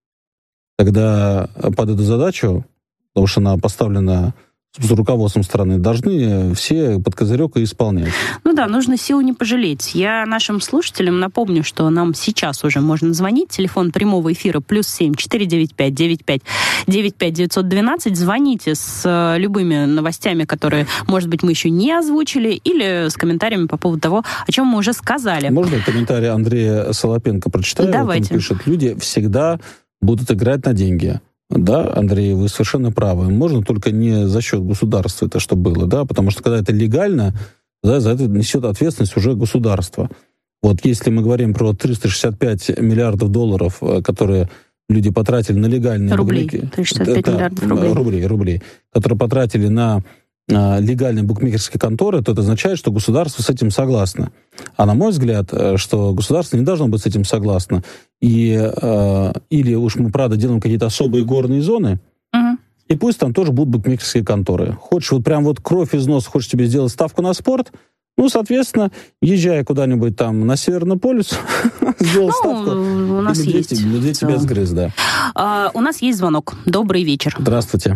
тогда под эту задачу, потому что она поставлена с руководством страны, должны все под козырек и исполнять. Ну да, нужно силу не пожалеть. Я нашим слушателям напомню, что нам сейчас уже можно звонить. Телефон прямого эфира +7 495 95 95 912. Звоните с любыми новостями, которые, может быть, мы еще не озвучили, или с комментариями по поводу того, о чем мы уже сказали. Можно комментарий Андрея Солопенко прочитать? Давайте. Он пишет: люди всегда будут играть на деньги. Да, Андрей, вы совершенно правы. Можно только не за счет государства это что было, да, потому что когда это легально, да, за это несет ответственность уже государство. Вот если мы говорим про 365 миллиардов долларов, которые люди потратили на легальные... Рублей. 365 миллиардов рублей. Рублей, которые потратили на легальные букмекерские конторы, то это означает, что государство с этим согласно. А на мой взгляд, что государство не должно быть с этим согласно. И или уж мы, правда, делаем какие-то особые горные зоны, и пусть там тоже будут букмекерские конторы. Хочешь вот прям вот кровь из носа, хочешь тебе сделать ставку на спорт, ну, соответственно, езжай куда-нибудь там на Северный полюс, сделай ставку, у нас есть. Медведь тебя сгрыз, да. У нас есть звонок. Добрый вечер. Здравствуйте.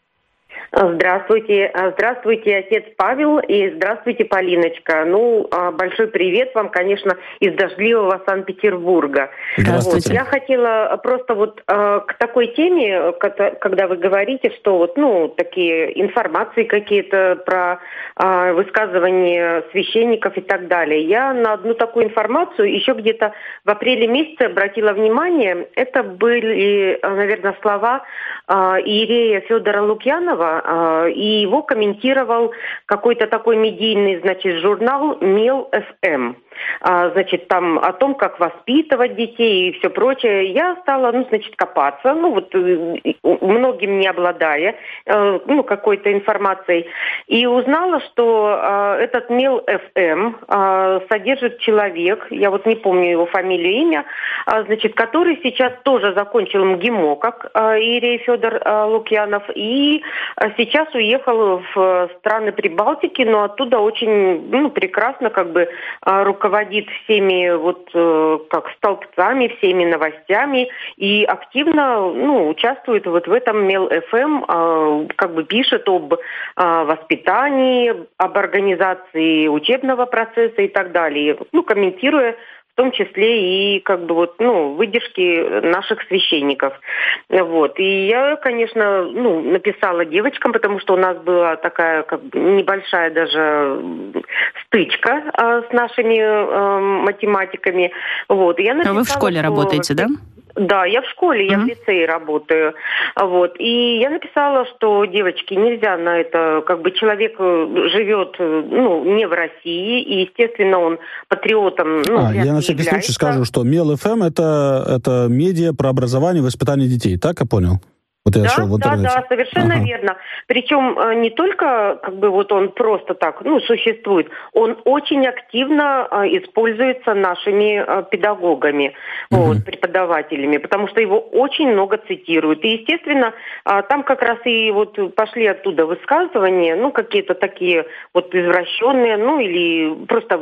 Здравствуйте. Здравствуйте, отец Павел, и здравствуйте, Полиночка. Ну, большой привет вам, конечно, из дождливого Санкт-Петербурга. Здравствуйте. Вот. Я хотела просто вот к такой теме, когда вы говорите, что вот, ну, такие информации какие-то про высказывания священников и так далее. Я на одну такую информацию еще где-то в апреле месяце обратила внимание. Это были, наверное, слова иерея Федора Лукьянова, и его комментировал какой-то такой медийный, значит, журнал «Мел.ФМ». Значит, там о том, как воспитывать детей и все прочее. Я стала, ну, значит, копаться, ну, вот многим не обладая, ну, какой-то информацией, и узнала, что этот Мел.ФМ содержит человек, я вот не помню его фамилию и имя, значит, который сейчас тоже закончил МГИМО, как иерей Федор Лукьянов, и сейчас уехал в страны Прибалтики, но оттуда очень, ну, прекрасно как бы руководит всеми вот как столбцами, всеми новостями и активно, ну, участвует вот в этом Мел.ФМ, как бы пишет об воспитании, об организации учебного процесса и так далее, ну, комментируя в том числе и как бы вот, ну, выдержки наших священников. Вот. И я, конечно, ну, написала девочкам, потому что у нас была такая как бы небольшая даже стычка с нашими математиками. Вот. И я написала, вы в школе работаете, да? Да, я в школе, я в лицее работаю. Вот. И я написала, что, девочки, нельзя на это, как бы человек живет, ну, не в России, и, естественно, он патриотом, ну, я на всякий случай скажу, что Мел.ФМ это медиа про образование и воспитание детей, так я понял? Вот я шел в интернете. Да, совершенно верно. Причем не только как бы вот он просто так, ну, существует, он очень активно используется нашими педагогами, вот, преподавателями, потому что его очень много цитируют. И, естественно, там как раз и вот пошли оттуда высказывания, ну, какие-то такие вот извращенные, ну, или просто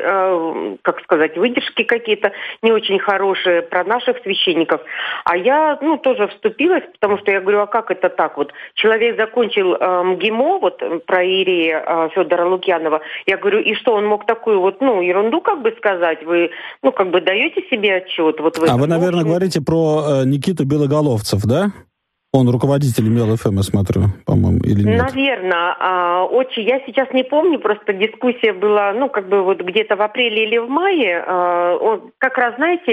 выдержки какие-то не очень хорошие про наших священников. А я, ну, тоже вступилась, потому что я говорю, а как это так? Вот человек закончил МГИМО, вот про иерея Федора Лукьянова. Я говорю, и что, он мог такую вот, ну, ерунду как бы сказать? Вы, ну, как бы даете себе отчет? Вот в этом? Вы, наверное, говорите про Никиту Белоголовцев, да? Он руководитель МелФМ, я смотрю, по-моему, или нет? Наверное. Очень. Я сейчас не помню, просто дискуссия была, вот где-то в апреле или в мае. Он, как раз, знаете,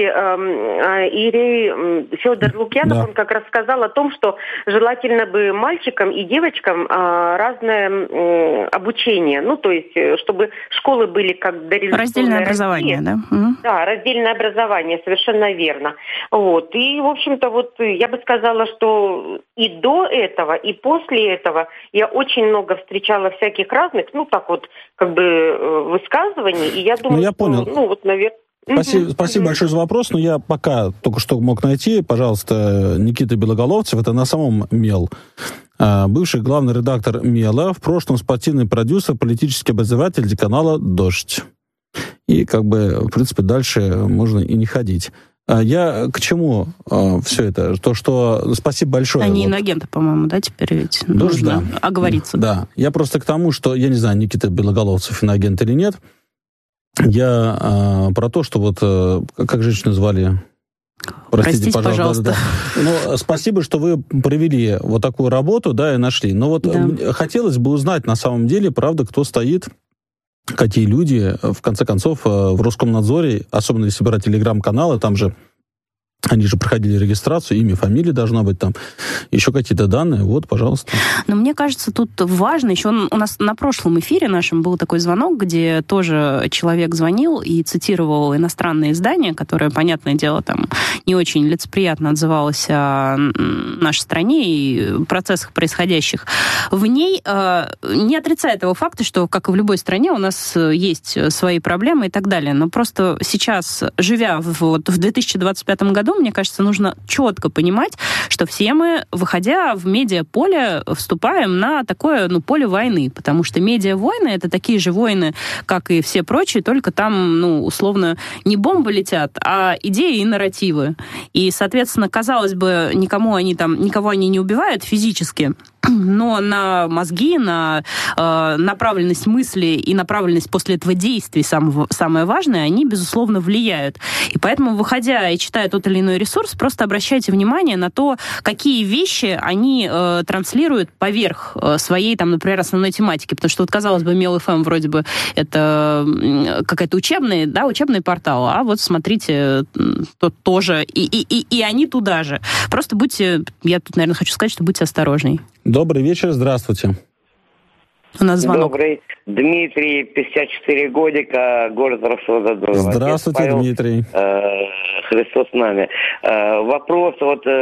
Ирей Федор Лукьянов, да. Он как раз сказал о том, что желательно бы мальчикам и девочкам разное обучение. То есть, чтобы школы были как дореволюционные. Раздельное образование, да? Да, раздельное образование, совершенно верно. И, в общем-то, я бы сказала, что и до этого, и после этого я очень много встречала всяких разных, высказываний, и я думаю, я понял. наверное... Спасибо большое за вопрос, но я пока только что мог найти, пожалуйста, Никита Белоголовцев, это на самом МЕЛ, бывший главный редактор МЕЛа, в прошлом спортивный продюсер, политический обозреватель телеканала «Дождь». И, в принципе, дальше можно и не ходить. Я к чему все это? То, что... Спасибо большое. Они иноагенты, по-моему, да, теперь ведь нужно оговориться. Да. Я просто к тому, что... Я не знаю, Никита Белоголовцев иноагент или нет. Я про то, что как женщину звали? Простите, пожалуйста. Да. Спасибо, что вы провели вот такую работу, да, и нашли. Но хотелось бы узнать, на самом деле, правда, кто стоит... Какие люди, в конце концов, в Роскомнадзоре, особенно если брать телеграм-каналы, там же они же проходили регистрацию, имя, фамилия должна быть там, еще какие-то данные, пожалуйста. Но мне кажется, тут важно, еще у нас на прошлом эфире нашем был такой звонок, где тоже человек звонил и цитировал иностранные издания, которое, понятное дело, там не очень лицеприятно отзывалось о нашей стране и процессах происходящих в ней, не отрицая того факта, что, как и в любой стране, у нас есть свои проблемы и так далее. Но просто сейчас, живя в 2025 году, мне кажется, нужно четко понимать, что все мы, выходя в медиаполе, вступаем на такое, поле войны, потому что медиавойны — это такие же войны, как и все прочие, только там, условно, не бомбы летят, а идеи и нарративы. И, соответственно, казалось бы, никого они не убивают физически, но на мозги, на направленность мысли и направленность после этого действий, самое важное, они, безусловно, влияют. И поэтому, выходя и читая тот или иной ресурс, просто обращайте внимание на то, какие вещи они транслируют поверх своей, например, основной тематики. Потому что, казалось бы, МелФМ вроде бы это какой-то учебный портал, а смотрите, тут тоже, и они туда же. Просто я тут, наверное, хочу сказать, что будьте осторожней. Добрый вечер, здравствуйте. У нас звонок. Добрый. Дмитрий, 54 годика, город Ростов-на-Дону. Здравствуйте, Павел, Дмитрий. Христос с нами. Вопрос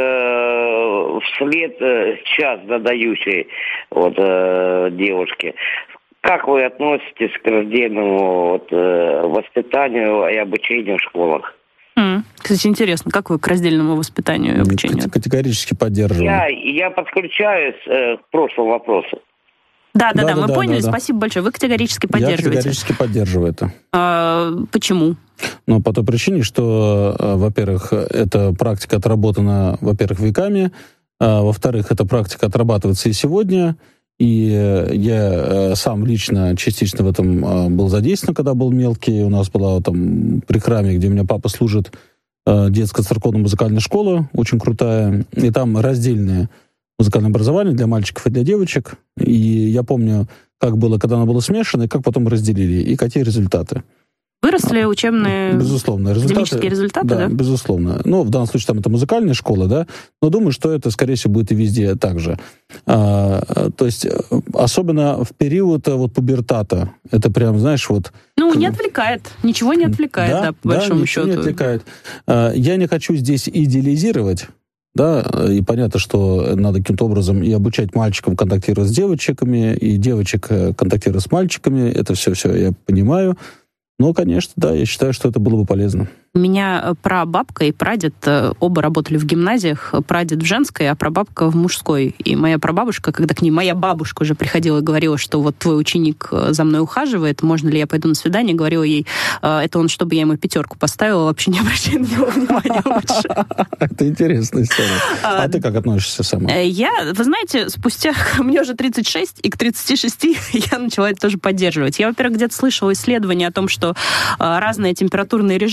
вслед сейчас задающей девушке. Как вы относитесь к раздельному воспитанию и обучению в школах? Кстати, интересно, как вы к раздельному воспитанию и обучению? Категорически поддерживаю. Я подключаюсь к прошлому вопросу. Да, мы поняли. Да. Спасибо большое. Вы категорически поддерживаете. Я категорически поддерживаю это. Почему? По той причине, что, во-первых, эта практика отработана, веками, во-вторых, эта практика отрабатывается и сегодня, и я сам лично частично в этом был задействован, когда был мелкий. У нас была при храме, где у меня папа служит, детская церковно-музыкальная школа, очень крутая, и там раздельное музыкальное образование для мальчиков и для девочек. И я помню, как было, когда оно было смешано, и как потом разделили, и какие результаты. Выросли учебные, безусловно, академические результаты, да? Безусловно. В данном случае там это музыкальная школа, да, но думаю, что это, скорее всего, будет и везде так же. То есть, особенно в период пубертата, это прям, знаешь, не отвлекает, ничего не отвлекает, да, по большому счету. Не отвлекает. Я не хочу здесь идеализировать, да, и понятно, что надо каким-то образом и обучать мальчиков контактировать с девочками, и девочек контактировать с мальчиками, это все я понимаю. Но, конечно, да, я считаю, что это было бы полезно. У меня прабабка и прадед оба работали в гимназиях. Прадед в женской, а прабабка в мужской. И моя прабабушка, когда к ней моя бабушка уже приходила и говорила, что твой ученик за мной ухаживает, можно ли я пойду на свидание, говорила ей, это он, чтобы я ему 5 поставила, вообще не обращая на него внимания больше. Это интересная история. А ты как относишься сама? Вы знаете, мне уже 36, и к 36 я начала это тоже поддерживать. Я, во-первых, где-то слышала исследование о том, что разные температурные режимы хороши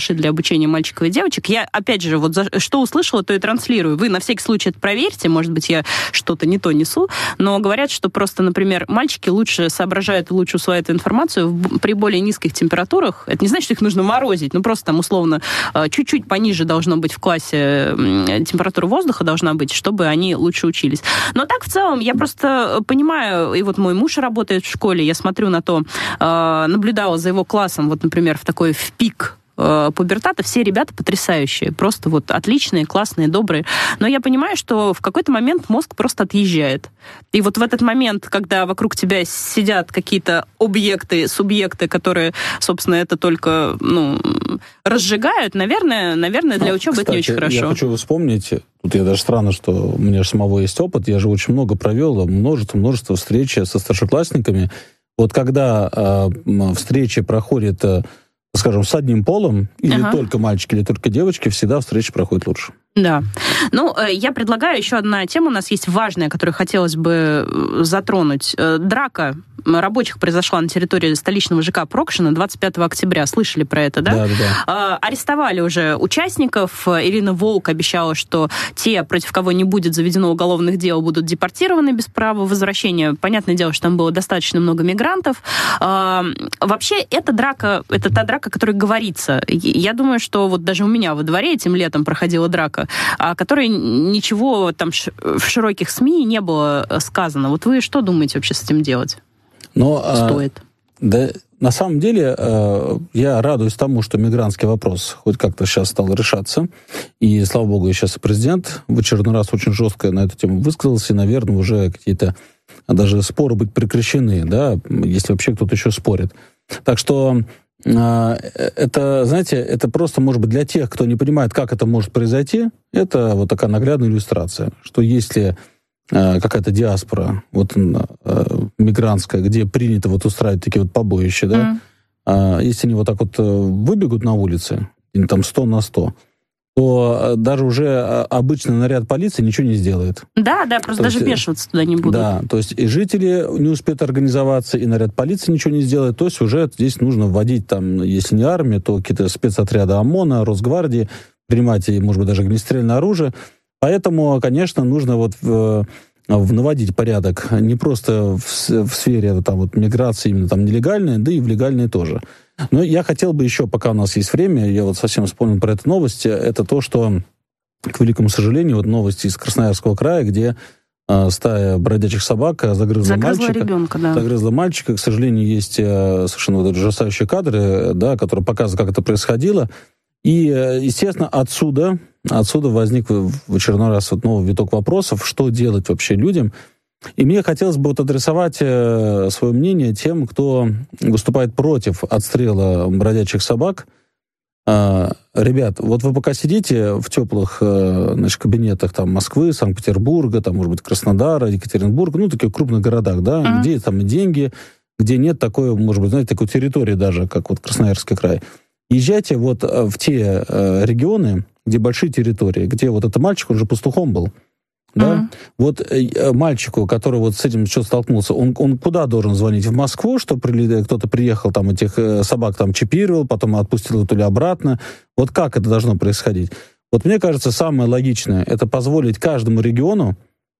хороши для обучения мальчиков и девочек. Я, опять же, вот что услышала, то и транслирую. Вы на всякий случай это проверьте, может быть, я что-то не то несу, но говорят, что просто, например, мальчики лучше соображают и лучше усваивают информацию при более низких температурах. Это не значит, что их нужно морозить, ну просто там условно чуть-чуть пониже должно быть в классе температура воздуха должна быть, чтобы они лучше учились. Но так в целом я просто понимаю, и вот мой муж работает в школе, я смотрю на то, наблюдала за его классом, вот, например, в пик пубертата, все ребята потрясающие, просто вот отличные, классные, добрые. Но я понимаю, что в какой-то момент мозг просто отъезжает. И вот в этот момент, когда вокруг тебя сидят какие-то объекты, субъекты, которые, собственно, это только, разжигают, наверное, для учебы, кстати, это не очень хорошо. Я хочу вспомнить, тут я даже странно, что у меня же самого есть опыт, я же очень много провел, множество встреч со старшеклассниками. Вот когда встречи проходят, скажем, с одним полом, или только мальчики, или только девочки, всегда встреча проходит лучше. Да. Я предлагаю еще одна тема у нас есть важная, которую хотелось бы затронуть. Драка рабочих произошла на территории столичного ЖК Прокшина 25 октября. Слышали про это, да? Да. Арестовали уже участников. Ирина Волк обещала, что те, против кого не будет заведено уголовных дел, будут депортированы без права возвращения. Понятное дело, что там было достаточно много мигрантов. Вообще, это та драка, о которой говорится. Я думаю, что вот даже у меня во дворе этим летом проходила драка, о которой ничего там в широких СМИ не было сказано. Вот вы что думаете вообще с этим делать? Стоит. Да, на самом деле, я радуюсь тому, что мигрантский вопрос хоть как-то сейчас стал решаться. И, слава богу, сейчас и президент в очередной раз очень жестко на эту тему высказался, и, наверное, уже какие-то даже споры быть прекращены, да, если вообще кто-то еще спорит. Так что это, знаете, это просто, может быть, для тех, кто не понимает, как это может произойти, это вот такая наглядная иллюстрация, что если какая-то диаспора, вот мигрантская, где принято вот устраивать такие вот побоища, да, если они вот так вот выбегут на улице, там 100 на 100, то даже уже обычный наряд полиции ничего не сделает. Да, просто даже вмешиваться туда не будут. Да, то есть и жители не успеют организоваться, и наряд полиции ничего не сделает, то есть уже здесь нужно вводить там, если не армию, то какие-то спецотряды ОМОНа, Росгвардии, принимать, может быть, даже огнестрельное оружие. Поэтому, конечно, нужно вот наводить порядок не просто в сфере там, вот, миграции именно там нелегальной, да и в легальной тоже. Но я хотел бы еще, пока у нас есть время, я вот совсем вспомнил про эту новость, это то, что, к великому сожалению, вот новости из Красноярского края, где стая бродячих собак загрызла мальчика. Ребенка, да. Загрызла мальчика. К сожалению, есть совершенно вот ужасающие кадры, да, которые показывают, как это происходило. И, естественно, отсюда возник в очередной раз вот новый виток вопросов, что делать вообще людям. И мне хотелось бы вот адресовать свое мнение тем, кто выступает против отстрела бродячих собак. Ребят, вот вы пока сидите в теплых кабинетах там, Москвы, Санкт-Петербурга, там, может быть, Краснодара, Екатеринбурга, таких крупных городах, да, где там и деньги, где нет такой, может быть, знаете, такой территории даже, как вот Красноярский край. Езжайте вот в те регионы, где большие территории, где вот этот мальчик, он же пастухом был, да? Вот мальчику, который вот с этим что столкнулся, он куда должен звонить? В Москву, что кто-то приехал, там этих собак там чипировал, потом отпустил то ли обратно. Вот как это должно происходить? Вот мне кажется, самое логичное, это позволить каждому региону,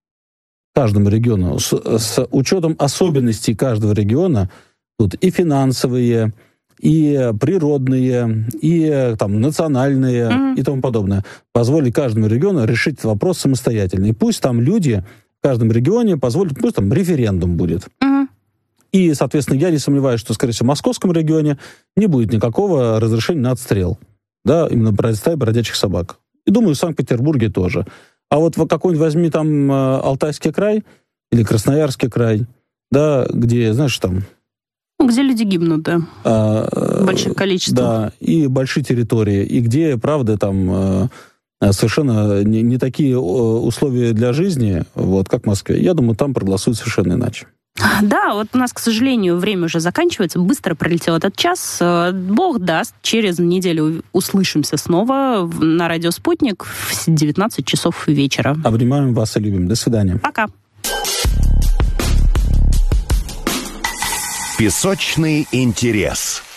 с учетом особенностей каждого региона, тут и финансовые, и природные, и там, национальные, и тому подобное. Позволить каждому региону решить этот вопрос самостоятельно. И пусть там люди в каждом регионе позволят, пусть там референдум будет. И, соответственно, я не сомневаюсь, что, скорее всего, в московском регионе не будет никакого разрешения на отстрел, да, именно стаи бродячих собак. И, думаю, в Санкт-Петербурге тоже. А вот какой-нибудь возьми там Алтайский край или Красноярский край, да, где, знаешь, там... Где люди гибнут, да. Большое количество. Да, и большие территории, и где, правда, там совершенно не такие условия для жизни, вот, как в Москве. Я думаю, там проголосуют совершенно иначе. Да, вот у нас, к сожалению, время уже заканчивается. Быстро пролетел этот час. Бог даст, через неделю услышимся снова на радио «Спутник» в 19 часов вечера. Обнимаем вас и любим. До свидания. Пока. Песочный интерес.